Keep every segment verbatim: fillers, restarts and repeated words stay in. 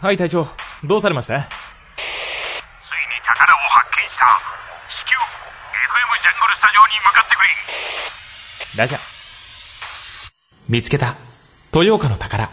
はい隊長、どうされました？ ついに宝を発見した。至急 エフエム ジャングルスタジオに向かってくれ。 ラジャー。見つけた豊岡の宝。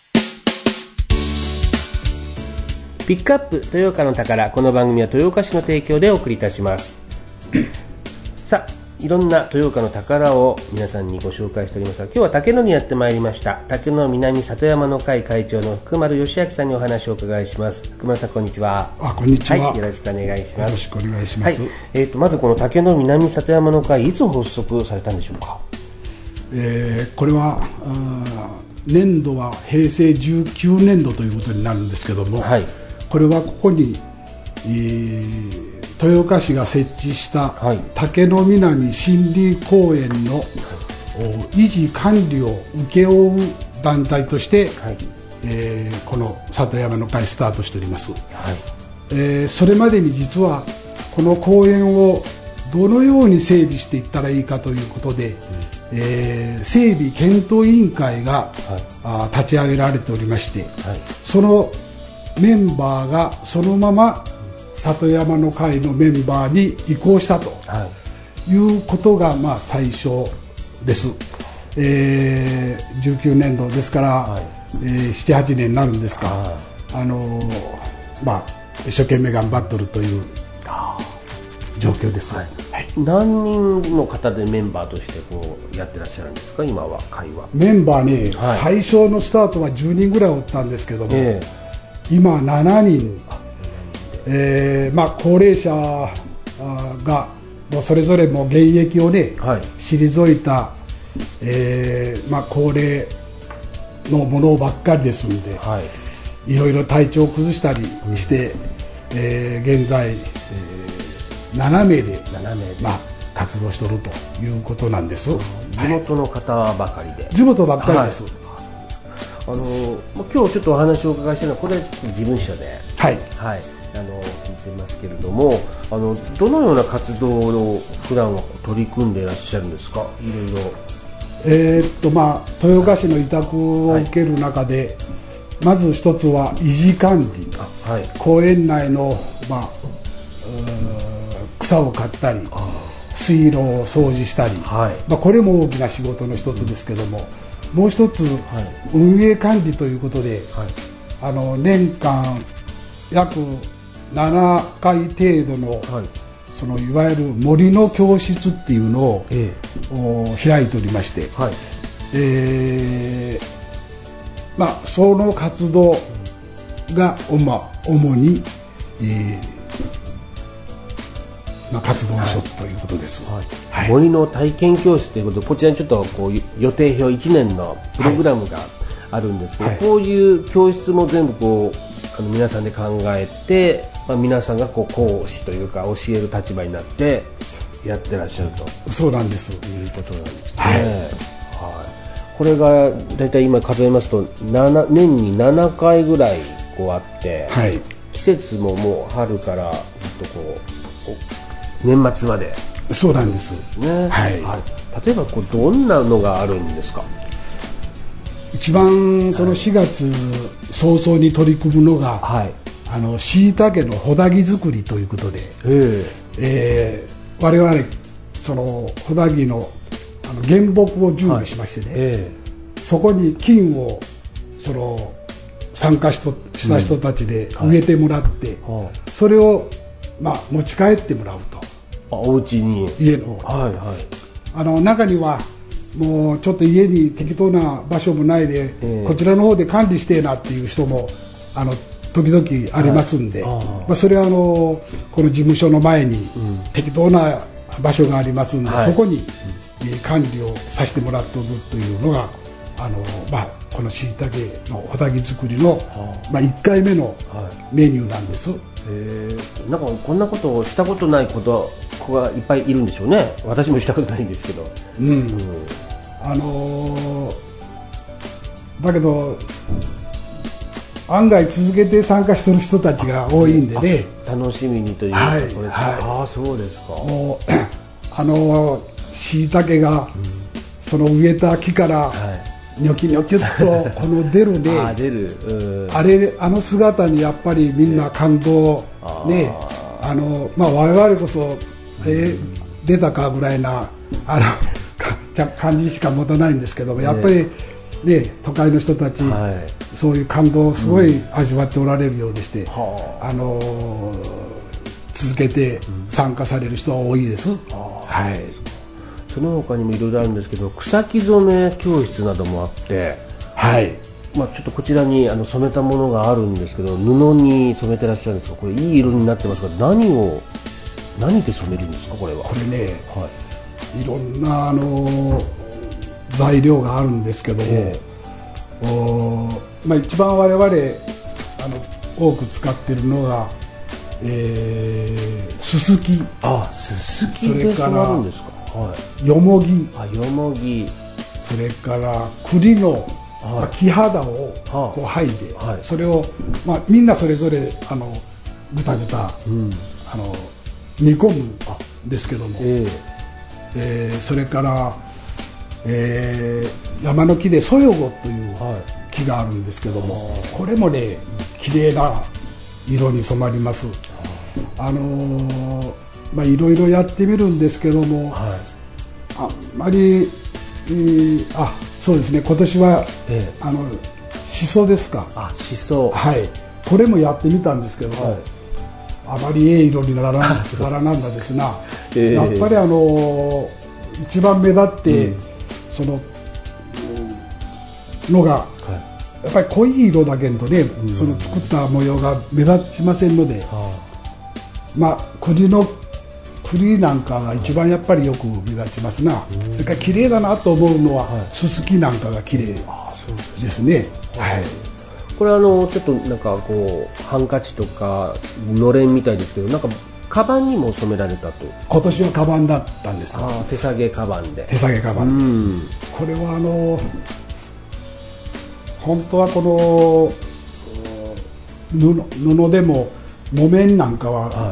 ピックアップ豊岡の宝。この番組は豊岡市の提供でお送りいたしますさあ、いろんな豊岡の宝を皆さんにご紹介しておりますが、今日は竹野にやってまいりました。竹野南里山の会会長の福丸義明さんにお話をお伺いします。福丸さん、こんにちは。 あ、こんにちは、 はい、よろしくお願いします。 よろしくお願いします。 はい、えーと、まずこの竹野南里山の会、いつ発足されたんでしょうか？ えー、これは年度はへいせいじゅうきゅうねんどということになるんですけども、はい、これはここに、えー、豊岡市が設置した竹野南森林公園の維持管理を請け負う団体として、はい、えー、この里山の会スタートしております。はい、えー、それまでに実はこの公園をどのように整備していったらいいかということで、うん、えー、整備検討委員会が、はい、あ立ち上げられておりまして、はい、そのメンバーがそのまま里山の会のメンバーに移行したということが、まあ、最初です。えー、じゅうきゅうねんどですから、はい、えー、ななはちねんになるんですが、はい、あのーまあ、一生懸命頑張っているという状況です。はいはい、何人の方でメンバーとしてこうやってらっしゃるんですか、今は会は？ メンバーね、はい、最初のスタートはじゅうにんぐらいおったんですけども、えー、今しちにん、えーまあ、高齢者がもうそれぞれも現役をね、はい、退いた、えーまあ、高齢のものばっかりですので、はい、いろいろ体調を崩したりして、うん、えー、現在、えー、ななめいで、ななめいで、まあ、活動しておるということなんです。 地元の方ばかりで？ 地元ばっかりです。はい、 あの今日ちょっとお話をお伺いしたのはこれ事務所で、はいはい、あの聞いてますけれども、あのどのような活動を普段は取り組んでいらっしゃるんですか？いろいろ。 えーっとまあ、豊岡市の委託を受ける中で、はい、まず一つは維持管理、はい、公園内の、まあ、草を刈ったり水路を掃除したり、はい、まあ、これも大きな仕事の一つですけども、うん、もう一つ、はい、運営管理ということで、はい、あの年間約ななかい程度の、はい、そのいわゆる森の教室っていうのを、ええ、開いておりまして、はい、えーまあ、その活動が、まあ、主に、えーまあ、活動の一つということです。 はいはい、森の体験教室ということで、こちらにちょっとこう予定表いちねんのプログラムがあるんですけど、はい、こういう教室も全部こうあの皆さんで考えて、まあ、皆さんがこう講師というか教える立場になってやってらっしゃると。 そうなんです。 いうことなんですね。はいはい、これがだいたい今数えますとなな年にななかいぐらいこうあって、はい、季節ももう春からずっとこう年末まで。 そうなんです。 ですね。はいはい、例えばこうどんなのがあるんですか？ 一番そのしがつ早々に取り組むのが、はい、あの椎茸のほだぎ作りということで、えー、我々そのほだぎの、あの原木を準備しましてね、はい、えー、そこに菌をその参加しとした人たちで植えてもらって、うん、はい、それを、まあ、持ち帰ってもらうと。 あ、お家に？ 家の方、はいはい、あの中にはもうちょっと家に適当な場所もないで、えー、こちらの方で管理してえなっていう人もあの時々ありますんで、はい、あまあ、それはあのこの事務所の前に適当な場所がありますんで、はい、そこに、うん、管理をさせてもらっておるというのがあの、まあ、このしいたけのほだぎ作りの、はあ、まあ、いっかいめのメニューなんです。 へえ、なんかこんなことをしたことないこと子がいっぱいいるんでしょうね。私もしたことないんですけど、うん、うん、 あのー、だけど案外続けて参加してる人たちが多いんでね、 楽しみにというか、はい、これ、はい、ああ、そうですか。もうあのしいたけが、うん、その植えた木から、はい、 ニョキニョキっとこの出るであ出る、うん、 あれあの姿にやっぱりみんな感動、ね、あのまあ、我々こそ、えー、出たかぐらいなあの感じしか持たないんですけども、やっぱり、ね、都会の人たち、はい、そういう感動をすごい味わっておられるようでして、うん、あの続けて参加される人は多いです。はい、 その他にもいろいろあるんですけど、草木染め教室などもあって、 はい、 まあ、ちょっとこちらにあの染めたものがあるんですけど、布に染めてらっしゃるんですが、これいい色になってますが、何を何で染めるんですか、これは。 これね、はい、いろんなあの材料があるんですけども、えーおまあ、一番我々あの多く使っているのが、えー、すすき、 あすすきで染まるんですか、はい、 よもぎ、 あよもぎ、 それから栗の、はいまあ、木肌をこう剥いで、はい、それを、まあ、みんなそれぞれあのぐたぐた、うん、あの煮込むんですけども、えーえー、それから、えー、山の木でそよごという木があるんですけども、はい、これもね綺麗な色に染まります。あのー、まあいろいろやってみるんですけども、はい、あんまり、えー、あそうですね、今年は、ええ、あのしそですか、 あしそ、 はい、これもやってみたんですけども、はい、あまりええ色にならなならなんだですな、えー、やっぱりあのー、一番目立って、うん、そののが、はい、やっぱり濃い色だけどね、うん、その作った模様が目立ちませんので、はあ、まあ栗の栗なんかが一番やっぱりよく目立ちますな、うん、それから綺麗だなと思うのは、はい、すすきなんかが綺麗ですね。はい、 これはあのちょっとなんかこうハンカチとかのれんみたいですけど、なんかカバンにも染められたと。 今年はカバンだったんですか。 あ手提げカバンで。 手提げカバン、うん、これはあの本当はこの 布, 布でも木綿なんかは、はい、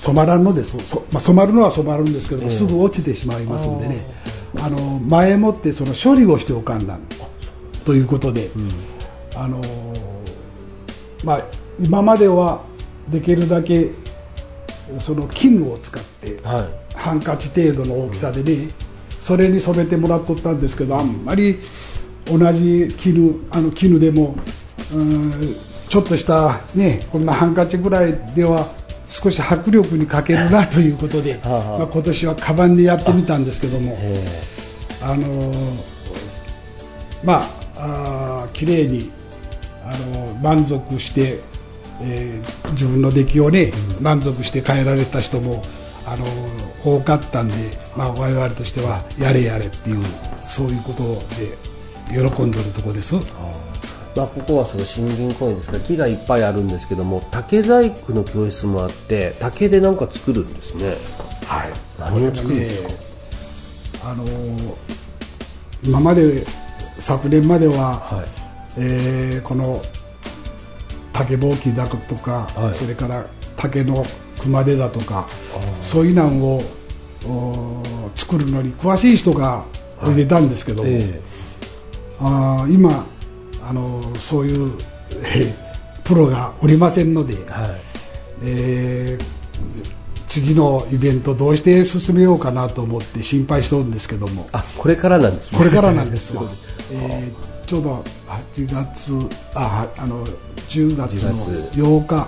染まらんのです、まあ、染まるのは染まるんですけど、えー、すぐ落ちてしまいますんでね、あの前もってその処理をしておかんなんということで、うん、あのまあ、今まではできるだけその絹を使って、はい、ハンカチ程度の大きさでね、うん、それに染めてもらっとったんですけど、あんまり同じ絹、あの絹でもうんちょっとした、ね、こんなハンカチぐらいでは少し迫力に欠けるなということでまあ今年はカバンでやってみたんですけども、あのー、まあ綺麗に、あのー、満足して、えー、自分の出来をね、うん、満足して帰られた人も、あのー、多かったんで、まあ、我々としてはやれやれっていうそういうことで喜んでるところです。 まあ、ここはその森林公園ですから木がいっぱいあるんですけども、竹細工の教室もあって竹で何か作るんですね。 はい、 何を作るんですか。 あのー、今まで昨年までは、はい、えー、この竹ぼうきだとか、はい、それから竹の熊手だとかそういうのを作るのに詳しい人が出たんですけども、はい、えー、あ今あのそういう、えー、プロがおりませんので、はい、えー、次のイベントどうして進めようかなと思って心配してるんですけども。 あ、これからなんですね。 これからなんですわえー、ちょうどはちがつああのじゅうがつのようか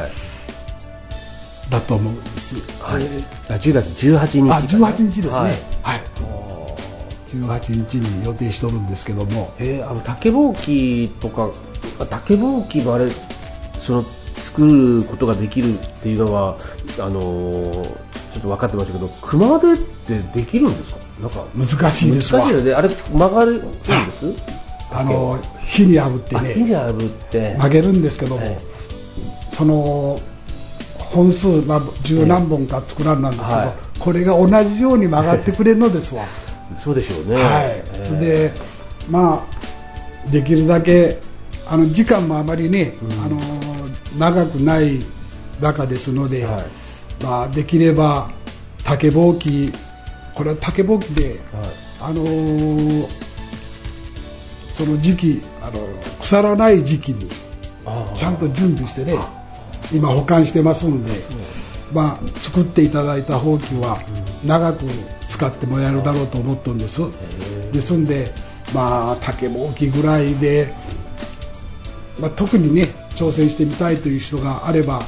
だと思うんです、 はい、えー、じゅうがつじゅうはちにち、 あじゅうはちにちですね、はい、はい、じゅうはちにちに予定しておるんですけども、 えー、あの竹ぼうきとか竹ぼうきもあれその作ることができるっていうのはあのー、ちょっと分かってましたけど、熊手ってできるんですか。なんか難しいですわ。 難しいよね。あれ曲がるんです。 あの火に炙ってね、 火に炙って曲げるんですけども、はい、その本数、まあ、十何本か作らんなんですけど、はい、これが同じように曲がってくれるのですわそうでしょうね、 はい、それでまあできるだけあの時間もあまりね、うん、あの長くない中ですので、はい、まあ、できれば竹ぼうき、これは竹ぼうきで、はい、あのー、 その時期あの腐らない時期にちゃんと準備してね今保管してますんで、まあ、作っていただいたほうきは長く使ってもらえるだろうと思ってるんです。ですんで、まあ、竹ぼうきぐらいで、まあ、特にね挑戦してみたいという人があれば、はい、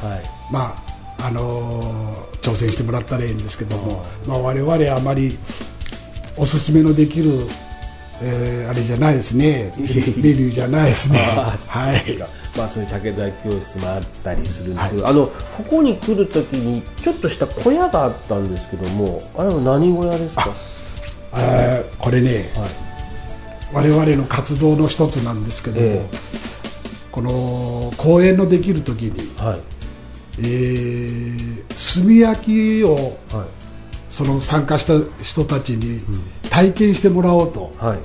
まああのー、挑戦してもらったらいいんですけども、まあ、我々はあまりおすすめのできる、えー、あれじゃないですねメニューじゃないですねはい、 まあ、そういう竹細工教室もあったりするんですけど、はい、あのここに来るときにちょっとした小屋があったんですけども、あれは何小屋ですか？ ああこれね、はい、我々の活動の一つなんですけども、えー、この公演のできるときに、はいえー、炭焼きを、はい、その参加した人たちに体験してもらおうと、はい、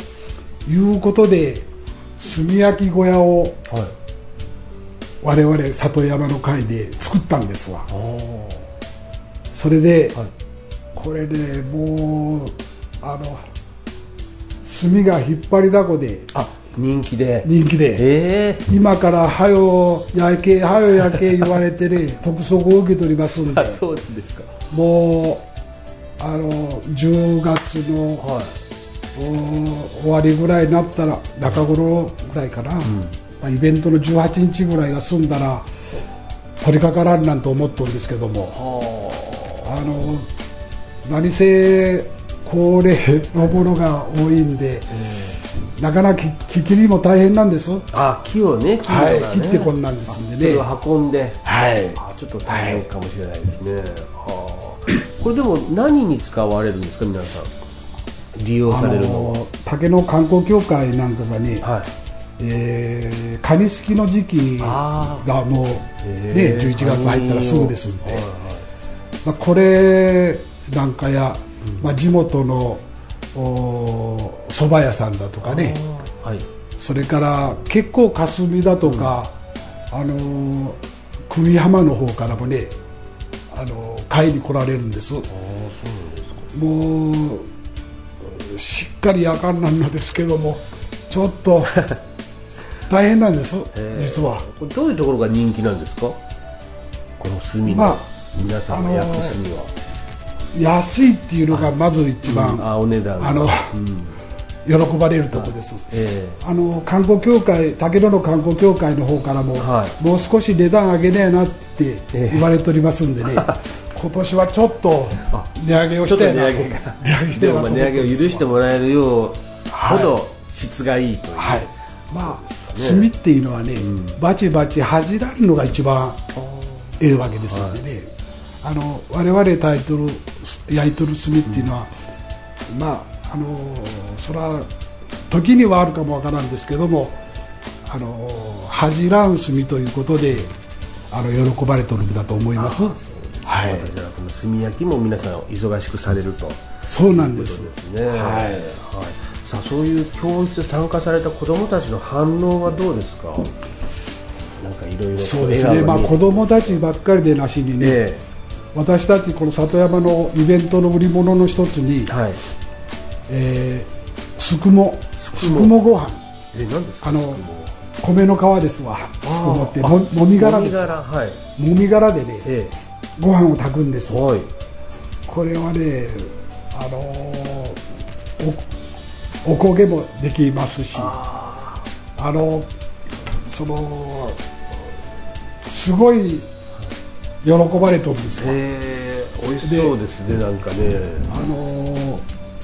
いうことで炭焼き小屋を、はい我々里山の会で作ったんですわ。それで、はい、これねもうあの炭が引っ張りだこであ人気で人気で、えー、今からはよ焼けはよ焼け言われてね督促を受け取りますんでそうですか。 もうあのじゅうがつの、はい、終わりぐらいになったら中頃ぐらいかな、うんイベントのじゅうはちにちぐらいが済んだら取り掛からんなんて思ってるんですけども、あの何せ高齢のものが多いんで、えー、なかなか木切りも大変なんです。 あ木をね、 はい、切ってこんなんですんでね、 それを運んで、 はい、 あちょっと大変かもしれないですね、はい、はこれでも何に使われるんですか皆さん利用されるのは？ 竹の観光協会なんかがね、はいえー、カニすきの時期がもう、ね、じゅういちがつ入ったらすぐですんで、はいはいまあ、これなんかや、うんまあ、地元の蕎麦屋さんだとかね、はい、それから結構霞だとか、うんあのー、久美浜の方からもね、あのー、買いに来られるんです。あそうなんですか。もうしっかりやかんなんですけどもちょっと大変なんです、実は。 これどういうところが人気なんですか？この炭の、まあ、皆さんの焼く炭は安いっていうのがまず一番、 うん、あお値段あの、うん、喜ばれるところです、えー、あの観光協会竹野の観光協会の方からも、はい、もう少し値段上げねえなって言われておりますんでね、えー、今年はちょっと値上げをして値上げが値上げでも値上げを許してもらえるようほど質がいいという、 はいはい、まあ炭っていうのはね、うん、バチバチ恥じらんのが一番ええわけですのでね、はい、あの我々タイトル焼いとる炭っていうのは、うん、まああのそれは時にはあるかもわからんですけどもあの恥じらん炭ということであの喜ばれとるんだと思います。 はい、じゃあこの炭焼きも皆さん忙しくされるとそうなんです。 いうことですね。はい、はいさあそういう教室参加された子どもたちの反応はどうですか？なんかいろいろそうですね、まあ、子どもたちばっかりでなしにね、えー、私たちこの里山のイベントの売り物の一つに、はいえー、すくもすくもご飯え何ですか？ あの米の皮ですわ。すくもってももみ殻です。はい、もみ殻でね、えー、ご飯を炊くんです、はい、これはねあのーおこげもできますし あ, あのそのすごい喜ばれてるんですよ。 へー美味しそうですね。なんかねあの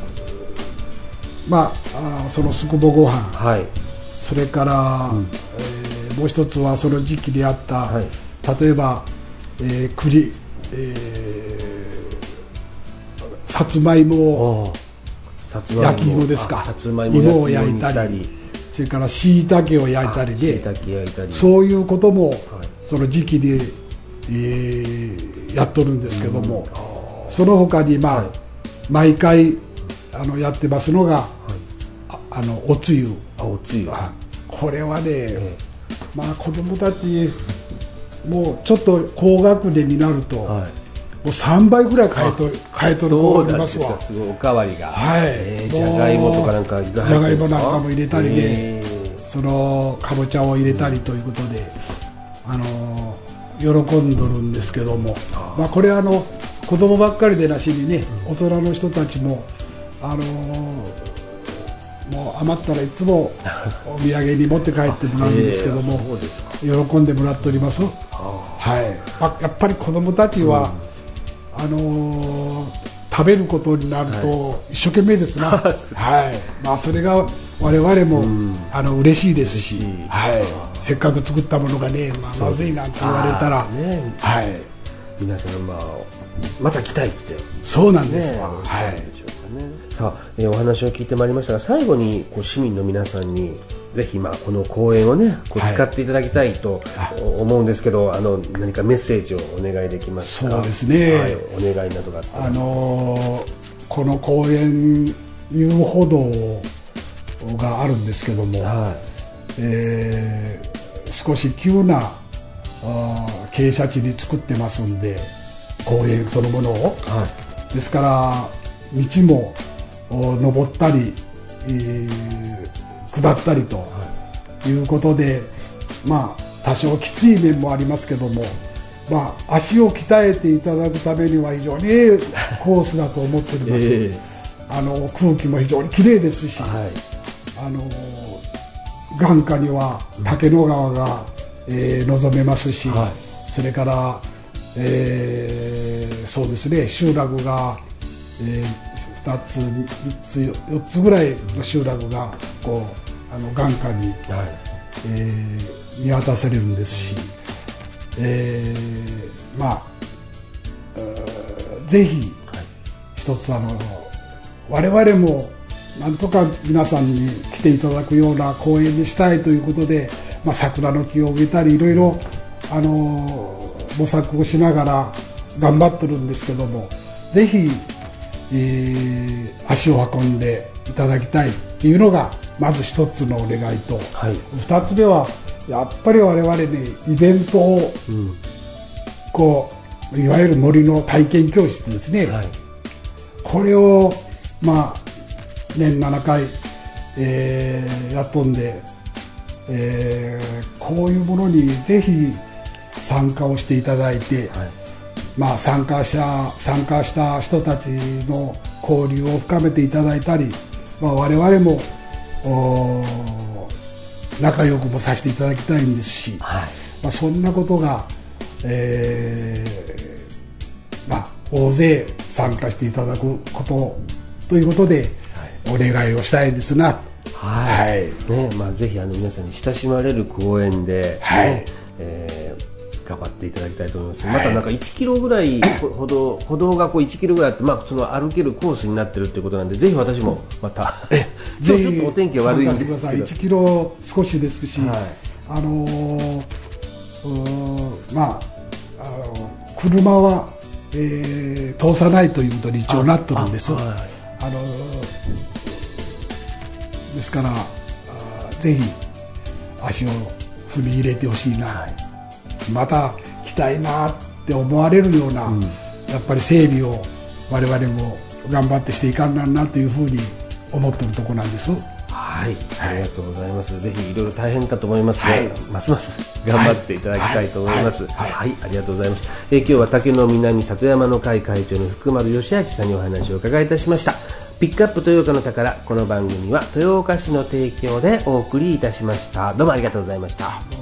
まああそのすくぼご飯、はい、それから、うんえー、もう一つはその時期であった、はい、例えば、えー、栗、えー、さつまいもを焼き芋ですか。 さつまいも芋を焼いたり、それからしいたけを焼いたりで、そういうことも、はい、その時期で、えー、やっとるんですけども、うん、その他に、まあはい、毎回あのやってますのが、はい、あ, あのおつゆ。 あおつゆこれはね、えー、まあ子供たちもうちょっと高学年になると、はい、 もうさんばいぐらい買いと買い取る子がいますわ。 すごいおかわりが、 はい、 えー、じゃがいもとかなんかじゃがいもなんかも入れたりで、そのかぼちゃを入れたりということで、うん、あの喜んどるんですけども、まあ、これあの子供ばっかりでなしにね、大人の人たちもあのもう余ったらいつもお土産に持って帰ってもらうんですけども、えー、喜んでもらっております。はい、やっぱり子供たちは、うん、あのー、食べることになると一生懸命ですな、はいはい、まあ、それが我々も、うん、あの嬉しいですし、はい、せっかく作ったものがね、まあ、まずいなんて言われたら、ね、はい、 皆さん、まあ、また来たいってそうなんですよ、 ね、はい、さあ、えー、お話を聞いてまいりましたが、最後にこう市民の皆さんにぜひ、まあ、この公園を、ね、こう使っていただきたいと思うんですけど、はい、あの何かメッセージをお願いできますか。 そうですね、 はい、お願いなどがあったら、 あのー、この公園遊歩道があるんですけども、はい、えー、少し急なあ傾斜地に作ってますんで、公園そのものを、はい、ですから道も登ったり、えー、下ったりということで、まあ多少きつい面もありますけども、まあ、足を鍛えていただくためには非常にいいコースだと思っております、えー、あの空気も非常にきれいですし、はい、あの眼下には竹野川が、えー、望めますし、はい、それから、えー、そうですね、集落が、えー、ふたつみっつよっつぐらいの集落がこうあの眼下に、はい、えー、見渡せるんですし、えー、まあぜひ一つあの我々もなんとか皆さんに来ていただくような公園にしたいということで、まあ、桜の木を植えたりいろいろあの模索をしながら頑張ってるんですけども、ぜひ、えー、足を運んでいただきたいというのがまず一つのお願いと、はい、二つ目はやっぱり我々ね、イベントを、うん、こういわゆる森の体験教室ですね、はい、これをまあ年ななかい、えー、やっとんで、えー、こういうものにぜひ参加をしていただいて、はい、まあ、参加者参加した人たちの交流を深めていただいたり、まあ、我々も仲良くもさせていただきたいんですし、はい、まあ、そんなことが、えーまあ、大勢参加していただくことということで、はい、お願いをしたいですな。 はい、ね、まあ、ぜひあの皆さんに親しまれる公園で、はい、ね、えー、頑張っていただきたいと思います、はい、またなんかいちキロぐらい歩道、歩道がこういちキロぐらいあって、まあ、その歩けるコースになってるということなんで、ぜひ私もまた今日ちょっとお天気悪いんですけどいちキロ少しですし、はい、あのー、まあ、あの車は、えー、通さないということに一応なってるんです。ああ、はい、あのですからぜひ足を踏み入れてほしいな、はい、また来たいなって思われるような、うん、やっぱり整備を我々も頑張ってしていかんなんなというふうに思っているところなんです。 はい、ありがとうございます。ぜひいろいろ大変かと思いますが、はい、ますます頑張っていただきたいと思います。はい、はいはい、ありがとうございます。えー、今日は竹の南里山の会会長の福丸義明さんにお話を伺いいたしました。ピックアップ豊岡の宝、この番組は豊岡市の提供でお送りいたしました。どうもありがとうございました。